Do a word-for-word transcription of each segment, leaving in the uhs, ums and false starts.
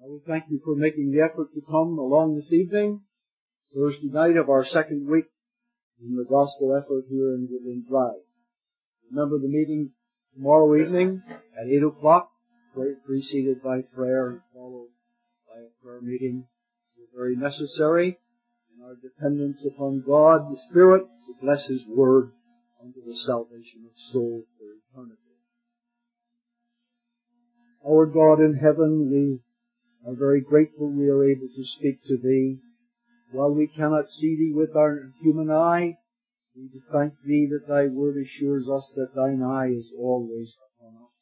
Uh, we thank you for making the effort to come along this evening, Thursday night of our second week in the gospel effort here in Woodland Drive. Remember the meeting tomorrow evening at eight o'clock, preceded by prayer and followed by a prayer meeting. It's very necessary in our dependence upon God, the Spirit, to bless His Word unto the salvation of souls for eternity. Our God in heaven, we are very grateful we are able to speak to Thee. While we cannot see Thee with our human eye, we thank Thee that Thy Word assures us that Thine eye is always upon us.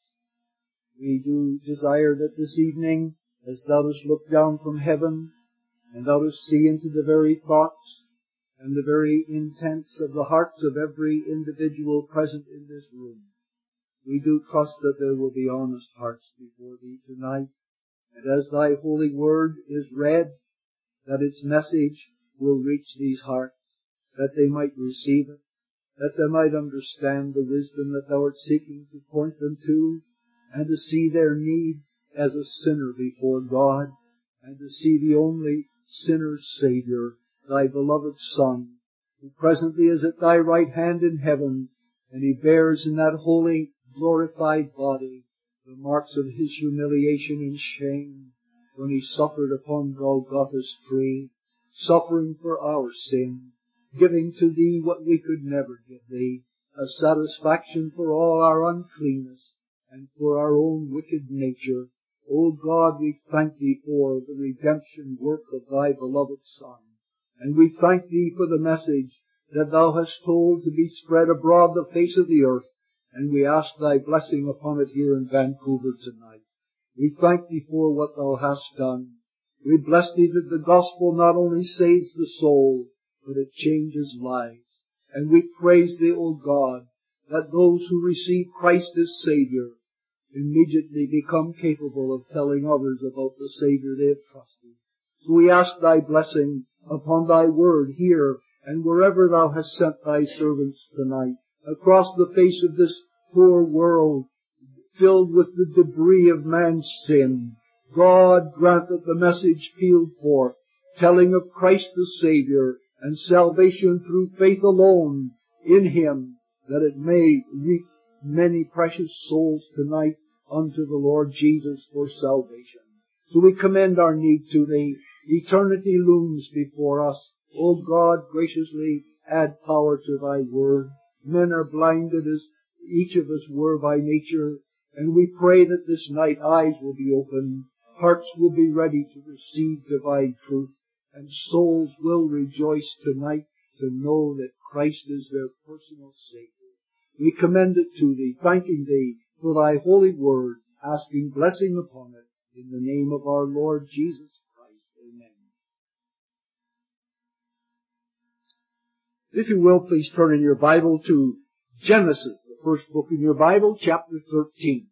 We do desire that this evening, as Thou dost look down from heaven, and Thou dost see into the very thoughts and the very intents of the hearts of every individual present in this room, we do trust that there will be honest hearts before Thee tonight. And as Thy holy Word is read, that its message will reach these hearts, that they might receive it, that they might understand the wisdom that Thou art seeking to point them to, and to see their need as a sinner before God, and to see the only sinner's Savior, Thy beloved Son, who presently is at Thy right hand in heaven, and He bears in that holy, glorified body the marks of His humiliation and shame when He suffered upon Golgotha's tree, suffering for our sin, giving to Thee what we could never give Thee, a satisfaction for all our uncleanness and for our own wicked nature. O God, we thank Thee for the redemption work of Thy beloved Son, and we thank Thee for the message that Thou hast told to be spread abroad the face of the earth, and we ask Thy blessing upon it here in Vancouver tonight. We thank Thee for what Thou hast done. We bless Thee that the gospel not only saves the soul, but it changes lives. And we praise Thee, O God, that those who receive Christ as Savior immediately become capable of telling others about the Savior they have trusted. So we ask Thy blessing upon Thy word here and wherever Thou hast sent Thy servants tonight, across the face of this poor world, filled with the debris of man's sin. God, grant that the message pealed forth, telling of Christ the Savior and salvation through faith alone in Him, that it may reach many precious souls tonight unto the Lord Jesus for salvation. So we commend our need to Thee. Eternity looms before us. O God, graciously add power to Thy word. Men are blinded as each of us were by nature, and we pray that this night eyes will be opened, hearts will be ready to receive divine truth, and souls will rejoice tonight to know that Christ is their personal Savior. We commend it to Thee, thanking Thee for Thy holy word, asking blessing upon it, in the name of our Lord Jesus Christ. Amen. If you will, please turn in your Bible to Genesis, the first book in your Bible, chapter thirteen.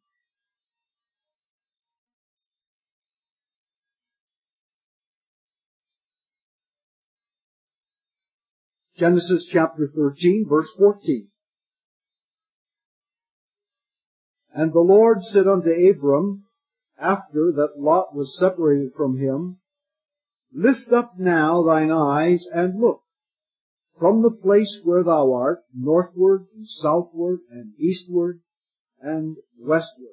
Genesis chapter thirteen, verse fourteen. And the Lord said unto Abram, after that Lot was separated from him, Lift up now thine eyes and look from the place where thou art, northward and southward and eastward and westward.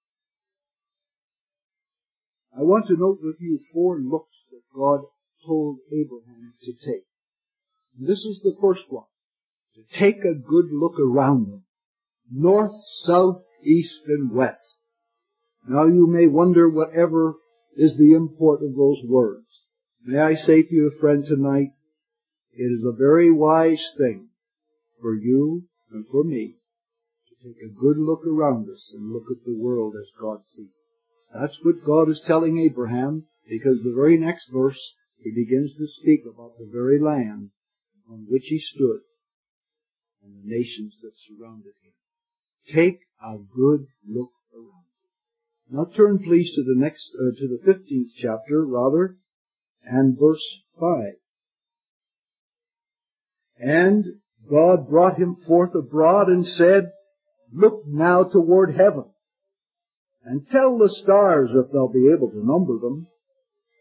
I want to note with you four looks that God told Abraham to take. And this is the first one, to take a good look around him, north, south, east, and west. Now you may wonder whatever is the import of those words. May I say to you, friend, tonight, it is a very wise thing for you and for me to take a good look around us and look at the world as God sees it. That's what God is telling Abraham, because the very next verse he begins to speak about the very land on which he stood and the nations that surrounded him. Take a good look around. Now turn please to the next, uh, to the fifteenth chapter, rather, and verse five. And God brought him forth abroad and said, Look now toward heaven, and tell the stars if thou be able to number them,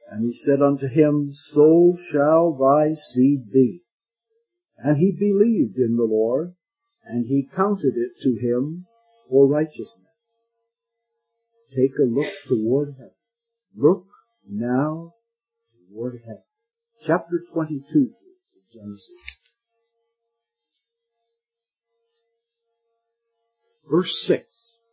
And he said unto him, So shall thy seed be. And he believed in the Lord, and he counted it to him for righteousness. Take a look toward heaven. Look now toward heaven. Chapter twenty-two of Genesis. Verse six.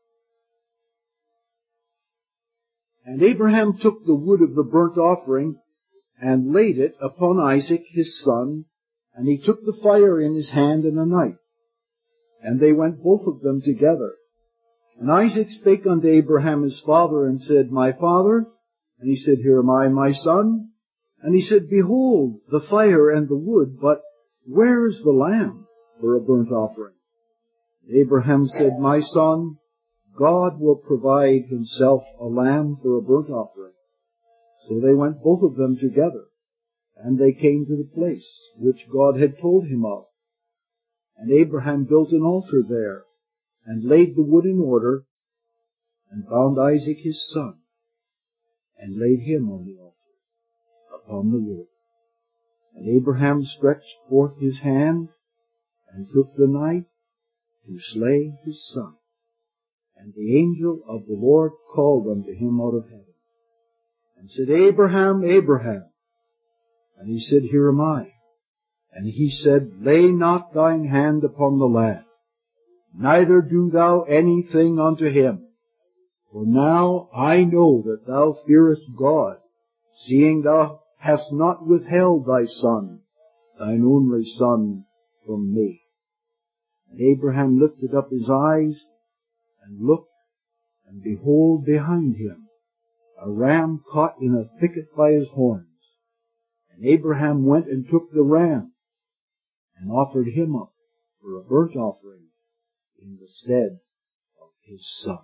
And Abraham took the wood of the burnt offering and laid it upon Isaac his son, and he took the fire in his hand and a knife. And they went both of them together. And Isaac spake unto Abraham his father, and said, My father? And he said, Here am I, my son. And he said, Behold, the fire and the wood, but where is the lamb for a burnt offering? Abraham said, My son, God will provide himself a lamb for a burnt offering. So they went both of them together, and they came to the place which God had told him of. And Abraham built an altar there, and laid the wood in order, and bound Isaac his son, and laid him on the altar, upon the wood. And Abraham stretched forth his hand, and took the knife to slay his son. And the angel of the Lord called unto him out of heaven, and said, Abraham, Abraham. And he said, Here am I. And he said, Lay not thine hand upon the lad, neither do thou anything unto him. For now I know that thou fearest God, seeing thou hast not withheld thy son, thine only son, from me. And Abraham lifted up his eyes, and looked, and behold, behind him, a ram caught in a thicket by his horns. And Abraham went and took the ram, and offered him up for a burnt offering in the stead of his son.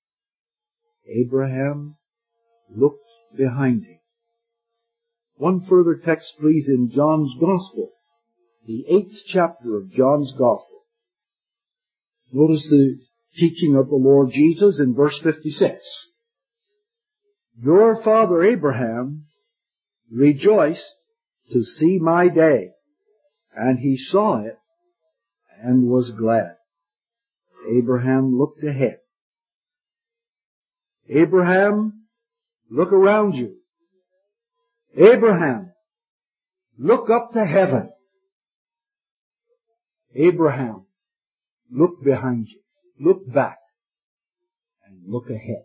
Abraham looked behind him. One further text, please, in John's Gospel, the eighth chapter of John's Gospel. Notice the teaching of the Lord Jesus in verse fifty-six. Your father Abraham rejoiced to see my day, and he saw it and was glad. Abraham looked ahead. Abraham, look around you. Abraham, look up to heaven. Abraham, look behind you. Look back and look ahead.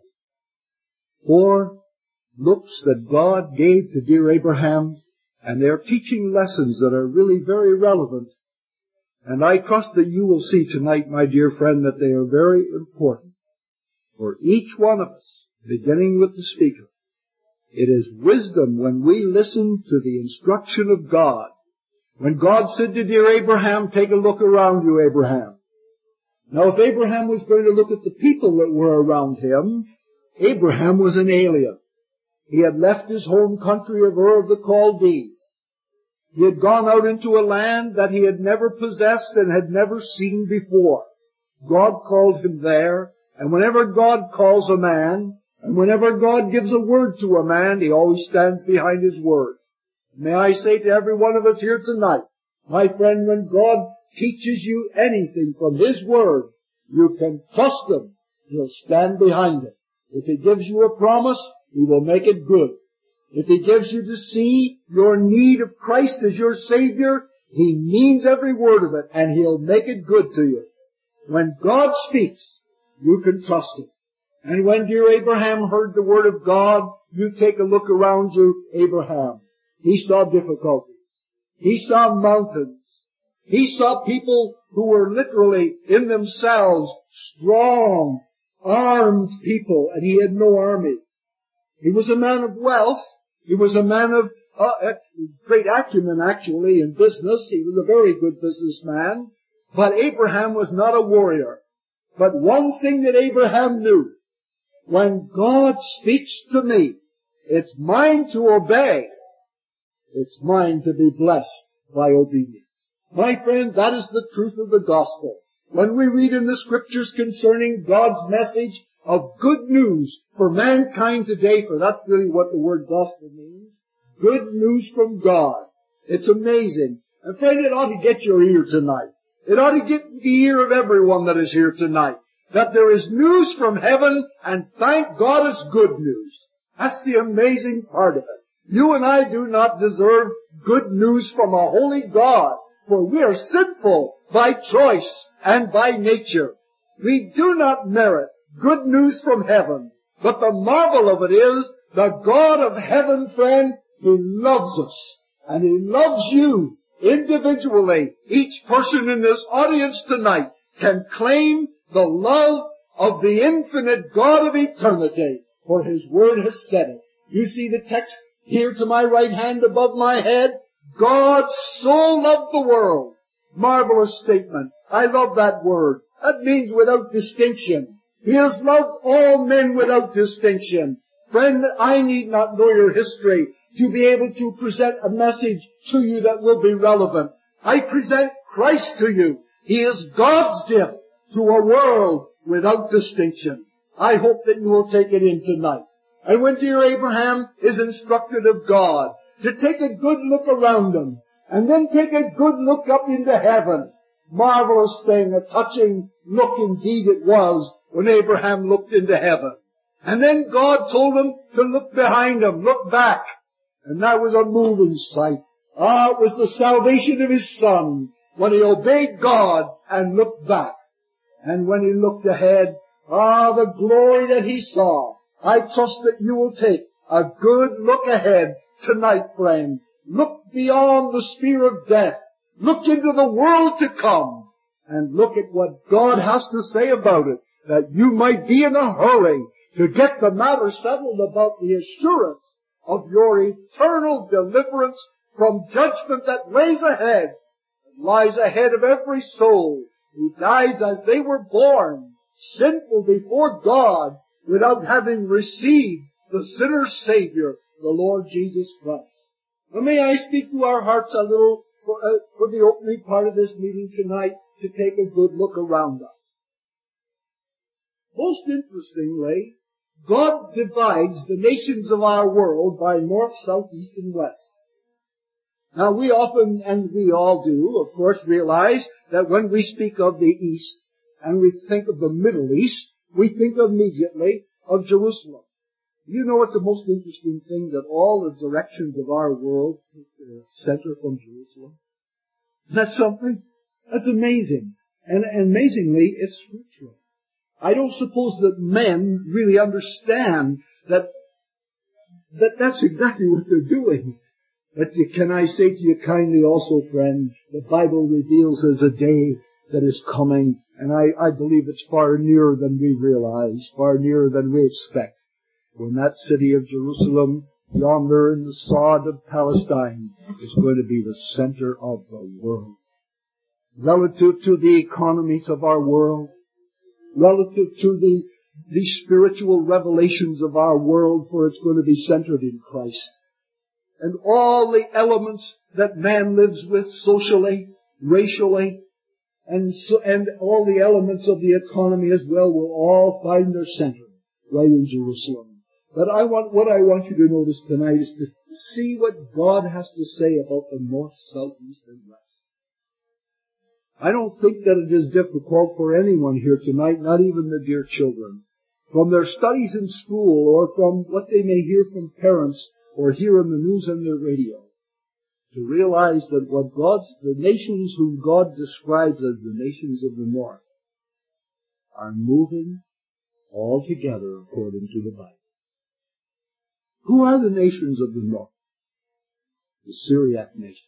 Four looks that God gave to dear Abraham, and they're teaching lessons that are really very relevant. And I trust that you will see tonight, my dear friend, that they are very important for each one of us, beginning with the speaker. It is wisdom when we listen to the instruction of God. When God said to dear Abraham, take a look around you, Abraham. Now, if Abraham was going to look at the people that were around him, Abraham was an alien. He had left his home country of Ur of the Chaldees. He had gone out into a land that he had never possessed and had never seen before. God called him there, and whenever God calls a man, and whenever God gives a word to a man, he always stands behind his word. May I say to every one of us here tonight, my friend, when God teaches you anything from his word, you can trust him. He'll stand behind it. If he gives you a promise, he will make it good. If he gives you to see your need of Christ as your Savior, he means every word of it, and he'll make it good to you. When God speaks, you can trust him. And when dear Abraham heard the word of God, you take a look around you, Abraham. He saw difficulties. He saw mountains. He saw people who were literally in themselves strong, armed people, and he had no army. He was a man of wealth. He was a man of uh, great acumen, actually, in business. He was a very good businessman. But Abraham was not a warrior. But one thing that Abraham knew, when God speaks to me, it's mine to obey. It's mine to be blessed by obedience. My friend, that is the truth of the gospel. When we read in the scriptures concerning God's message of good news for mankind today, for that's really what the word gospel means, Good news from God. It's amazing. And friend, it ought to get your ear tonight. It ought to get the ear of everyone that is here tonight. That there is news from heaven, and thank God it's good news. That's the amazing part of it. You and I do not deserve good news from a holy God, for we are sinful by choice and by nature. We do not merit good news from heaven. But the marvel of it is, the God of heaven, friend, He loves us. And He loves you individually. Each person in this audience tonight can claim the love of the infinite God of eternity, for His Word has said it. You see the text here to my right hand above my head? God so loved the world. Marvelous statement. I love that word. That means without distinction. He has loved all men without distinction. Friend, I need not know your history to be able to present a message to you that will be relevant. I present Christ to you. He is God's gift to a world without distinction. I hope that you will take it in tonight. And when dear Abraham is instructed of God to take a good look around him, and then take a good look up into heaven, marvelous thing, a touching look indeed it was when Abraham looked into heaven. And then God told him to look behind him, look back. And that was a moving sight. Ah, it was the salvation of his son when he obeyed God and looked back. And when he looked ahead, ah, the glory that he saw. I trust that you will take a good look ahead tonight, friend. Look beyond the sphere of death. Look into the world to come. And look at what God has to say about it, that you might be in a hurry to get the matter settled about the assurance of your eternal deliverance from judgment that lays ahead, that lies ahead of every soul who dies as they were born, sinful before God, without having received the sinner's Savior, the Lord Jesus Christ. Now may I speak to our hearts a little for, uh, for the opening part of this meeting tonight to take a good look around us. Most interestingly, God divides the nations of our world by north, south, east, and west. Now we often, and we all do, of course, realize that when we speak of the East and we think of the Middle East, we think immediately of Jerusalem. You know, it's the most interesting thing that all the directions of our world center from Jerusalem. That's something. That's amazing. And, and amazingly, it's scriptural. I don't suppose that men really understand that, that that's exactly what they're doing. But you, can I say to you kindly also, friend, the Bible reveals there's a day that is coming, and I, I believe it's far nearer than we realize, far nearer than we expect, when that city of Jerusalem, yonder in the sod of Palestine, is going to be the center of the world. Relative to the economies of our world, relative to the, the spiritual revelations of our world, for it's going to be centered in Christ. And all the elements that man lives with socially, racially, and so, and all the elements of the economy as well will all find their center right in Jerusalem. But I want, what I want you to notice tonight is to see what God has to say about the north, south, east, and west. I don't think that it is difficult for anyone here tonight, not even the dear children, from their studies in school or from what they may hear from parents or hear in the news and the radio, to realize that what God's, the nations whom God describes as the nations of the north are moving all together according to the Bible. Who are the nations of the north? The Syriac nations.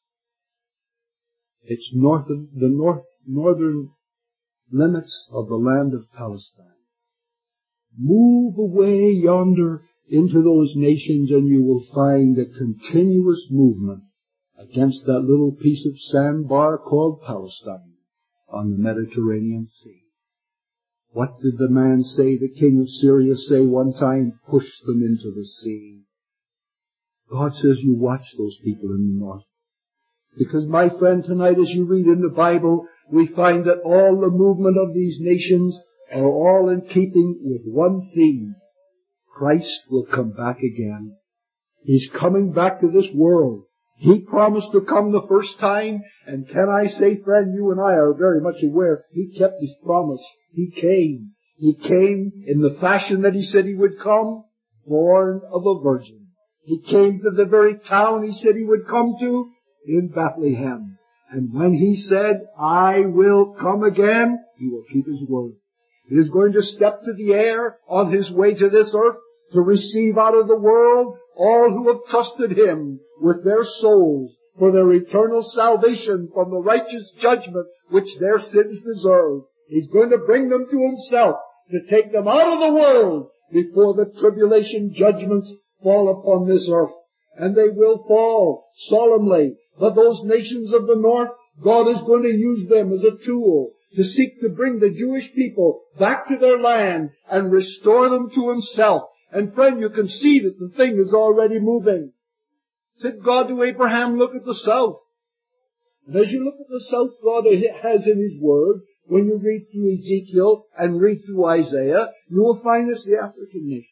It's north of the north, northern limits of the land of Palestine. Move away yonder into those nations and you will find a continuous movement against that little piece of sandbar called Palestine on the Mediterranean Sea. What did the man say, the king of Syria say one time? Push them into the sea. God says you watch those people in the north. Because, my friend, tonight as you read in the Bible, we find that all the movement of these nations are all in keeping with one theme. Christ will come back again. He's coming back to this world. He promised to come the first time, and can I say, friend, you and I are very much aware He kept His promise. He came. He came in the fashion that He said He would come, born of a virgin. He came to the very town He said He would come to, in Bethlehem. And when He said, I will come again, He will keep His word. He is going to step to the air on His way to this earth to receive out of the world all who have trusted Him with their souls for their eternal salvation from the righteous judgment which their sins deserve. He's going to bring them to Himself to take them out of the world before the tribulation judgments fall upon this earth. And they will fall solemnly. But those nations of the north, God is going to use them as a tool to seek to bring the Jewish people back to their land and restore them to Himself. And friend, you can see that the thing is already moving. Said God to Abraham, look at the south. And as you look at the south, God has in His Word, when you read through Ezekiel and read through Isaiah, you will find it's the African nations.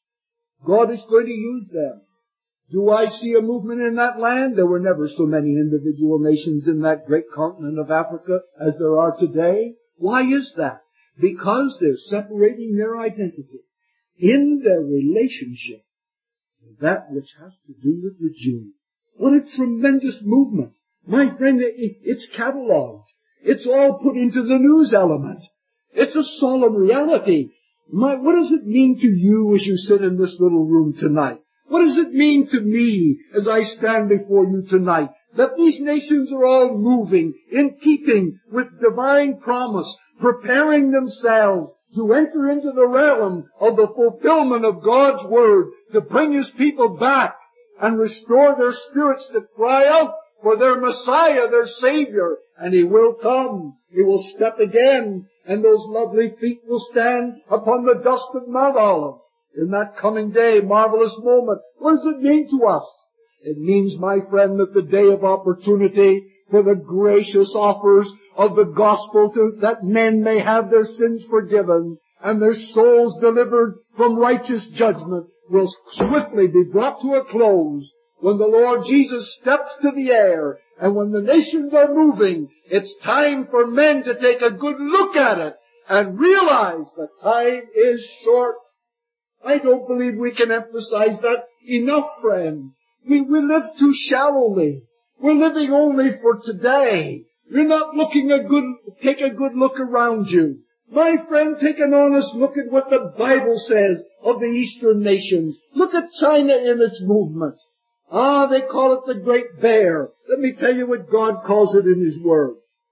God is going to use them. Do I see a movement in that land? There were never so many individual nations in that great continent of Africa as there are today. Why is that? Because they're separating their identity in their relationship to that which has to do with the Jew. What a tremendous movement. My friend, it's catalogued. It's all put into the news element. It's a solemn reality. My, what does it mean to you as you sit in this little room tonight? What does it mean to me as I stand before you tonight? That these nations are all moving in keeping with divine promise, preparing themselves to enter into the realm of the fulfillment of God's Word, to bring His people back and restore their spirits to cry out for their Messiah, their Savior. And He will come. He will step again, and those lovely feet will stand upon the dust of Mount Olive. In that coming day, marvelous moment. What does it mean to us? It means, my friend, that the day of opportunity for the gracious offers of the gospel to, that men may have their sins forgiven and their souls delivered from righteous judgment will swiftly be brought to a close when the Lord Jesus steps to the air. And when the nations are moving, it's time for men to take a good look at it and realize the time is short. I don't believe we can emphasize that enough, friend. We, we live too shallowly. We're living only for today. You're not looking a good, take a good look around you. My friend, take an honest look at what the Bible says of the Eastern nations. Look at China in its movement. Ah, they call it the Great Bear. Let me tell you what God calls it in His Word.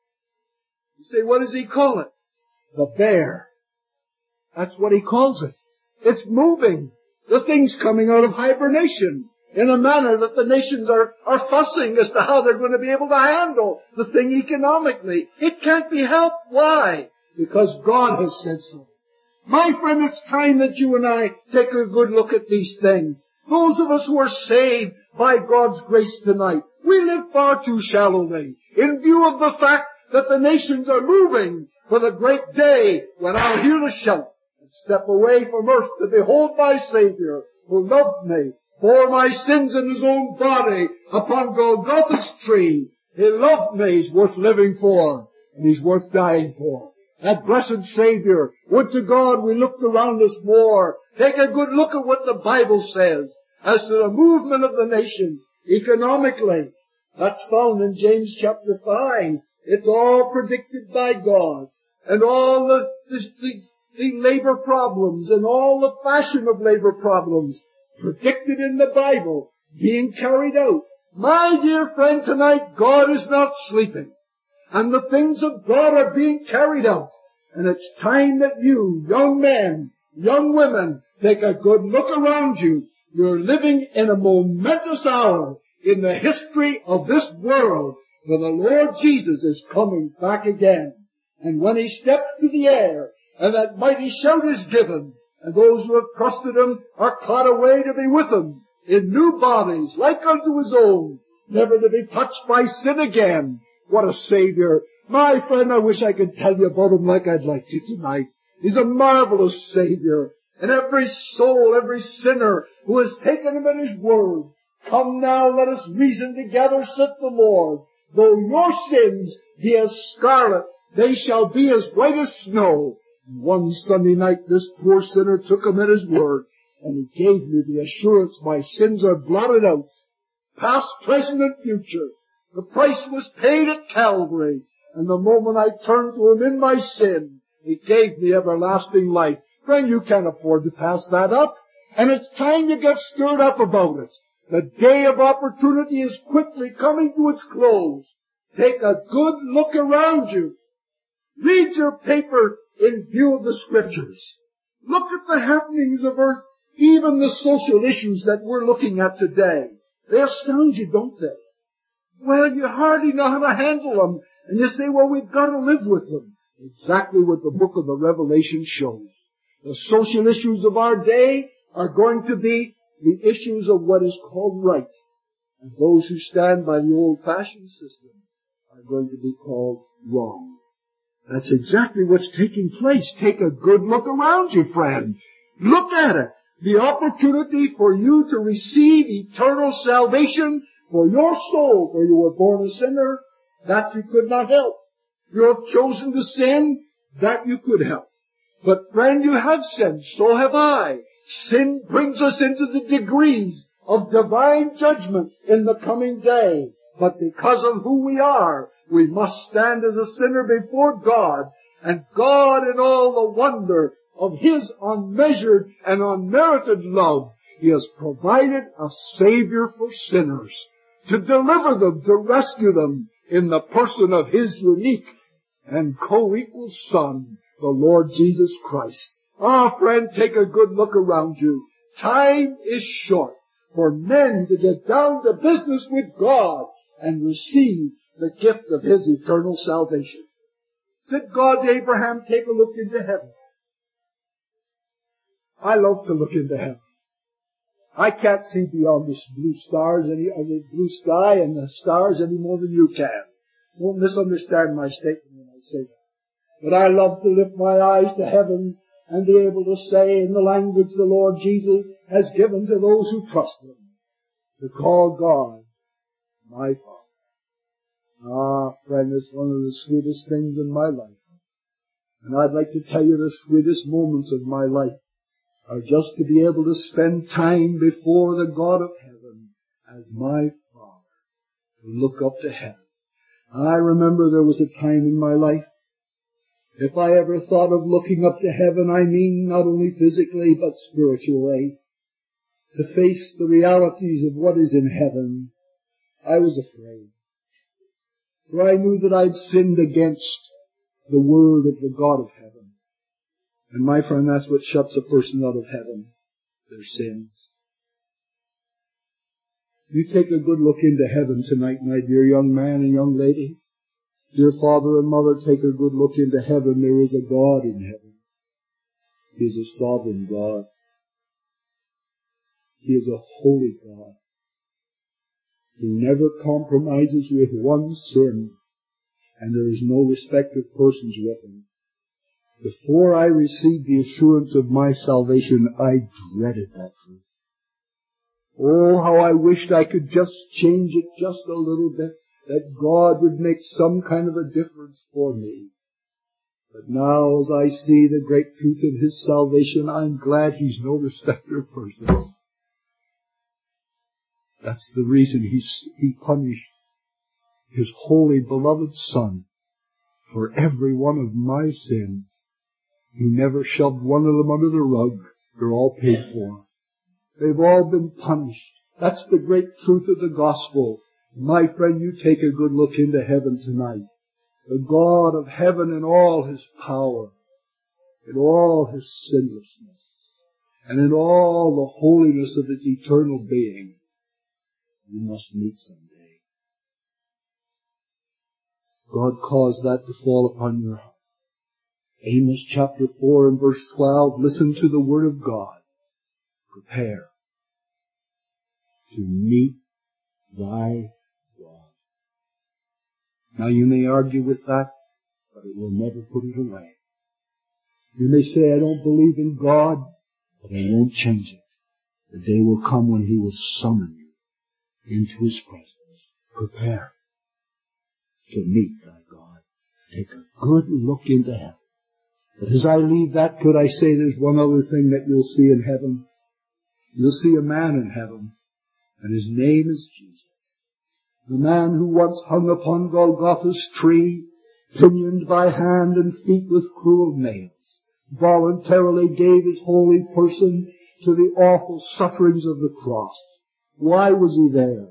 You say, what does He call it? The bear. That's what He calls it. It's moving. The thing's coming out of hibernation in a manner that the nations are, are fussing as to how they're going to be able to handle the thing economically. It can't be helped. Why? Because God has said so. My friend, it's time that you and I take a good look at these things. Those of us who are saved by God's grace tonight, we live far too shallowly in view of the fact that the nations are moving for the great day when I'll hear the shout and step away from earth to behold my Savior who loved me, bore my sins in His own body upon Golgotha's tree. He loved me. He's worth living for, and He's worth dying for. That blessed Savior. Would to God we looked around us more. Take a good look at what the Bible says as to the movement of the nations economically. That's found in James chapter five. It's all predicted by God. And all the, the, the, the labor problems and all the fashion of labor problems predicted in the Bible being carried out. My dear friend, tonight God is not sleeping. And the things of God are being carried out. And it's time that you, young men, young women, take a good look around you. You're living in a momentous hour in the history of this world, for the Lord Jesus is coming back again. And when He steps to the air, and that mighty shout is given, and those who have trusted Him are caught away to be with Him in new bodies, like unto His own, never to be touched by sin again. What a Savior. My friend, I wish I could tell you about Him like I'd like to tonight. He's a marvelous Savior. And every soul, every sinner who has taken him at his word, come now, let us reason together, saith the Lord. Though your sins be as scarlet, they shall be as white as snow. And one Sunday night, this poor sinner took him at his word, and he gave me the assurance my sins are blotted out, past, present, and future. The price was paid at Calvary, and the moment I turned to him in my sin, he gave me everlasting life. Friend, you can't afford to pass that up, and it's time you get stirred up about it. The day of opportunity is quickly coming to its close. Take a good look around you. Read your paper in view of the Scriptures. Look at the happenings of earth, even the social issues that we're looking at today. They astound you, don't they? Well, you hardly know how to handle them, and you say, well, we've got to live with them. Exactly what the book of the Revelation shows. The social issues of our day are going to be the issues of what is called right. And those who stand by the old-fashioned system are going to be called wrong. That's exactly what's taking place. Take a good look around you, friend. Look at it. The opportunity for you to receive eternal salvation for your soul, for you were born a sinner, that you could not help. You have chosen to sin, that you could help. But friend, you have sinned, so have I. Sin brings us into the degrees of divine judgment in the coming day. But because of who we are, we must stand as a sinner before God, and God in all the wonder of His unmeasured and unmerited love, He has provided a Savior for sinners, to deliver them, to rescue them in the person of His unique and co-equal Son, the Lord Jesus Christ. Ah, friend, take a good look around you. Time is short for men to get down to business with God and receive the gift of His eternal salvation. Said God to Abraham, take a look into heaven. I love to look into heaven. I can't see beyond the blue stars, any, uh, the blue sky and the stars any more than you can. Don't misunderstand my statement when I say that. But I love to lift my eyes to heaven and be able to say in the language the Lord Jesus has given to those who trust Him, to call God my Father. Ah, friend, it's one of the sweetest things in my life. And I'd like to tell you the sweetest moments of my life are just to be able to spend time before the God of heaven as my Father, to look up to heaven. I remember there was a time in my life, if I ever thought of looking up to heaven, I mean not only physically but spiritually, to face the realities of what is in heaven, I was afraid. For I knew that I'd sinned against the word of the God of heaven. And my friend, that's what shuts a person out of heaven, their sins. You take a good look into heaven tonight, my dear young man and young lady. Dear father and mother, take a good look into heaven. There is a God in heaven. He is a sovereign God. He is a holy God. He never compromises with one sin, and there is no respect of persons with Him. Before I received the assurance of my salvation, I dreaded that truth. Oh, how I wished I could just change it just a little bit, that God would make some kind of a difference for me. But now, as I see the great truth of His salvation, I'm glad He's no respecter of persons. That's the reason He, he punished His holy, beloved Son for every one of my sins. He never shoved one of them under the rug. They're all paid for. They've all been punished. That's the great truth of the gospel. My friend, you take a good look into heaven tonight. The God of heaven in all His power, in all His sinlessness, and in all the holiness of His eternal being, you must meet someday. God caused that to fall upon your heart. Amos chapter four and verse twelve, listen to the word of God. Prepare to meet thy God. Now you may argue with that, but it will never put it away. You may say, I don't believe in God, but it won't change it. The day will come when He will summon you into His presence. Prepare to meet thy God. Take a good look into heaven. But as I leave that, could I say there's one other thing that you'll see in heaven? You'll see a man in heaven, and his name is Jesus. The man who once hung upon Golgotha's tree, pinioned by hand and feet with cruel nails, voluntarily gave his holy person to the awful sufferings of the cross. Why was he there?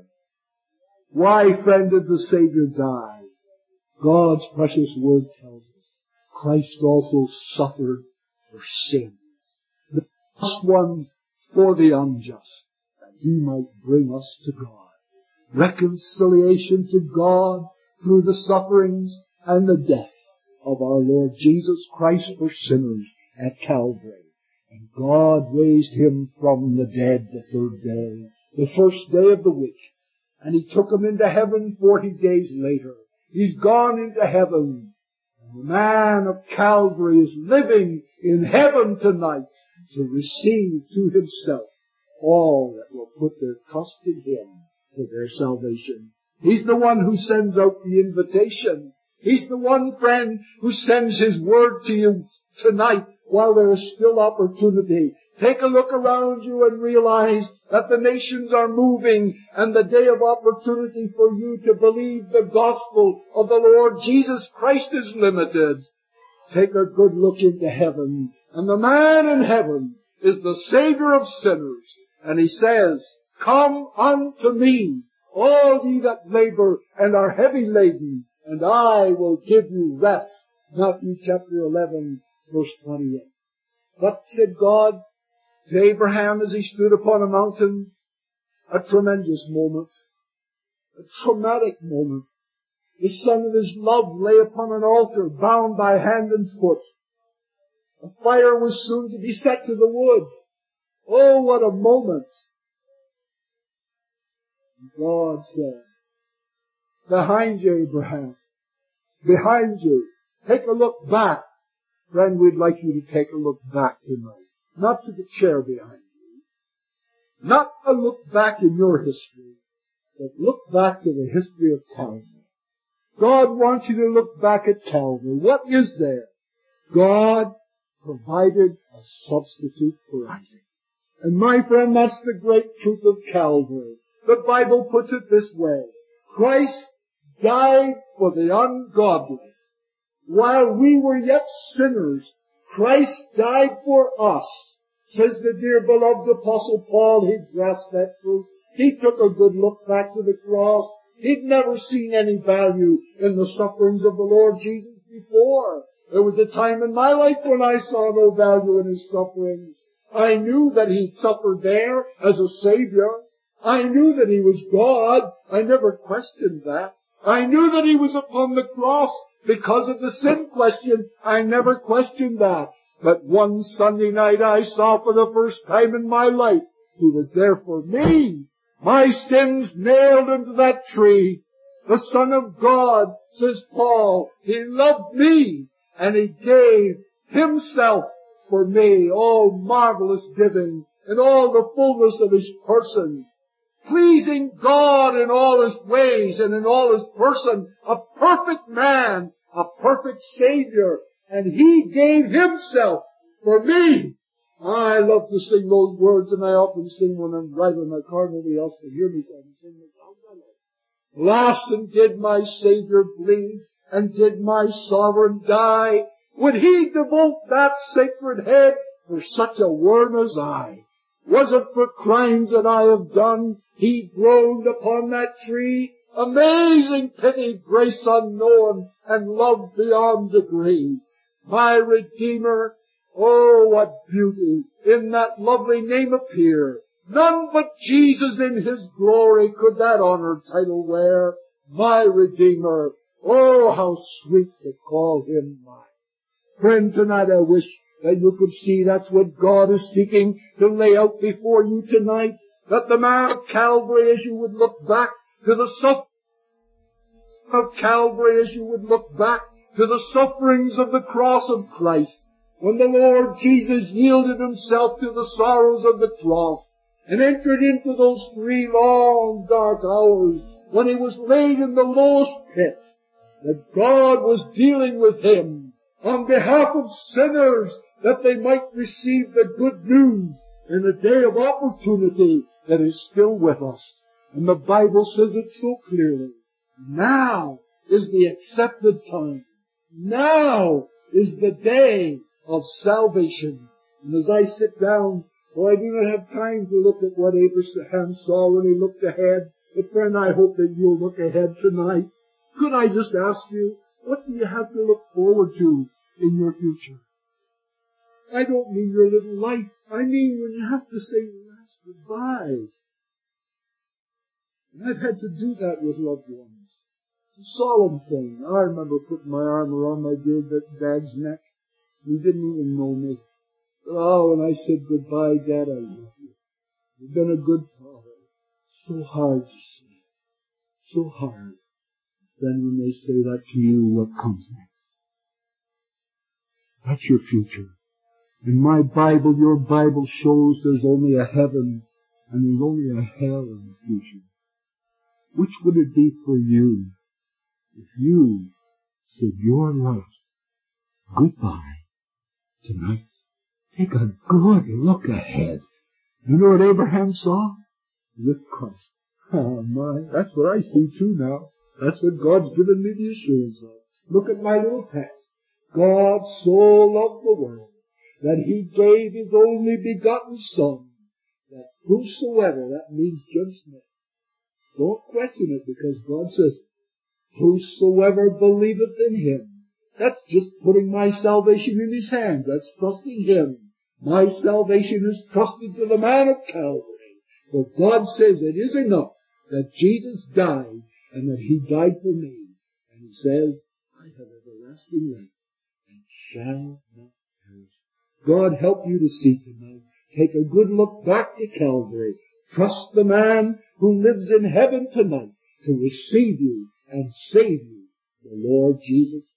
Why, friend, did the Savior die? God's precious word tells us Christ also suffered for sins, the just ones for the unjust, that He might bring us to God. Reconciliation to God through the sufferings and the death of our Lord Jesus Christ for sinners at Calvary. And God raised Him from the dead the third day, the first day of the week. And He took Him into heaven forty days later. He's gone into heaven. And the man of Calvary is living in heaven tonight to receive to Himself all that will put their trust in Him for their salvation. He's the one who sends out the invitation. He's the one, friend, who sends His word to you tonight while there is still opportunity. Take a look around you and realize that the nations are moving and the day of opportunity for you to believe the gospel of the Lord Jesus Christ is limited. Take a good look into heaven, and the man in heaven is the Savior of sinners. And He says, "Come unto me, all ye that labor and are heavy laden, and I will give you rest." Matthew chapter eleven, verse twenty-eight. What said God to Abraham as he stood upon a mountain? A tremendous moment. A traumatic moment. The son of his love lay upon an altar, bound by hand and foot. A fire was soon to be set to the wood. Oh, what a moment. God said, "Behind you, Abraham. Behind you. Take a look back." Friend, we'd like you to take a look back tonight. Not to the chair behind you. Not a look back in your history, but look back to the history of Calvary. God wants you to look back at Calvary. What is there? God provided a substitute for Isaac. And my friend, that's the great truth of Calvary. The Bible puts it this way: Christ died for the ungodly. While we were yet sinners, Christ died for us. Says the dear beloved Apostle Paul. He grasped that truth. He took a good look back to the cross. He'd never seen any value in the sufferings of the Lord Jesus before. There was a time in my life when I saw no value in His sufferings. I knew that He suffered there as a Savior. I knew that He was God. I never questioned that. I knew that He was upon the cross because of the sin question. I never questioned that. But one Sunday night I saw for the first time in my life He was there for me. My sins nailed into that tree. The Son of God, says Paul, He loved me and He gave Himself for me. Oh, marvelous giving in all the fullness of His person. Pleasing God in all His ways and in all His person. A perfect man, a perfect Savior. And He gave Himself for me. I love to sing those words, and I often sing when I'm driving my car. Nobody else can hear me, so I can sing them. Alas, and did my Savior bleed, and did my Sovereign die? Would He devote that sacred head for such a worm as I? Was it for crimes that I have done He groaned upon that tree? Amazing pity, grace unknown, and love beyond degree. My Redeemer, oh, what beauty in that lovely name appear. None but Jesus in His glory could that honored title wear. My Redeemer, oh, how sweet to call Him mine. Friend, tonight I wish that you could see that's what God is seeking to lay out before you tonight. That the man of Calvary, as you would look back to the suffering of Calvary, as you would look back to the sufferings of the cross of Christ, when the Lord Jesus yielded himself to the sorrows of the cross and entered into those three long dark hours when he was laid in the lowest pit, that God was dealing with him on behalf of sinners that they might receive the good news in a day of opportunity that is still with us. And the Bible says it so clearly. Now is the accepted time. Now is the day of salvation. And as I sit down, oh, I do not have time to look at what Abraham saw when he looked ahead. But friend, I hope that you'll look ahead tonight. Could I just ask you, what do you have to look forward to in your future? I don't mean your little life. I mean when you have to say your last goodbye. And I've had to do that with loved ones. It's a solemn thing. I remember putting my arm around my dear dad's neck. He didn't even know me. Oh, and I said, goodbye, Dad, I love you. You've been a good father. So hard to say. So hard. Then when they say that to you, what comes next? That's your future. In my Bible, your Bible shows there's only a heaven and there's only a hell in the future. Which would it be for you if you said your last goodbye tonight? Take a good look ahead. You know what Abraham saw? With Christ. Oh my, that's what I see too now. That's what God's given me the assurance of. Look at my little text. God so loved the world that he gave his only begotten Son, that whosoever, that means Judge Smith, don't question it because God says, whosoever believeth in him. That's just putting my salvation in his hands. That's trusting him. My salvation is trusted to the man of Calvary. For God says it is enough that Jesus died and that he died for me. And he says, I have everlasting life and shall not perish. God help you to see tonight. Take a good look back to Calvary. Trust the man who lives in heaven tonight to receive you and save you, the Lord Jesus Christ.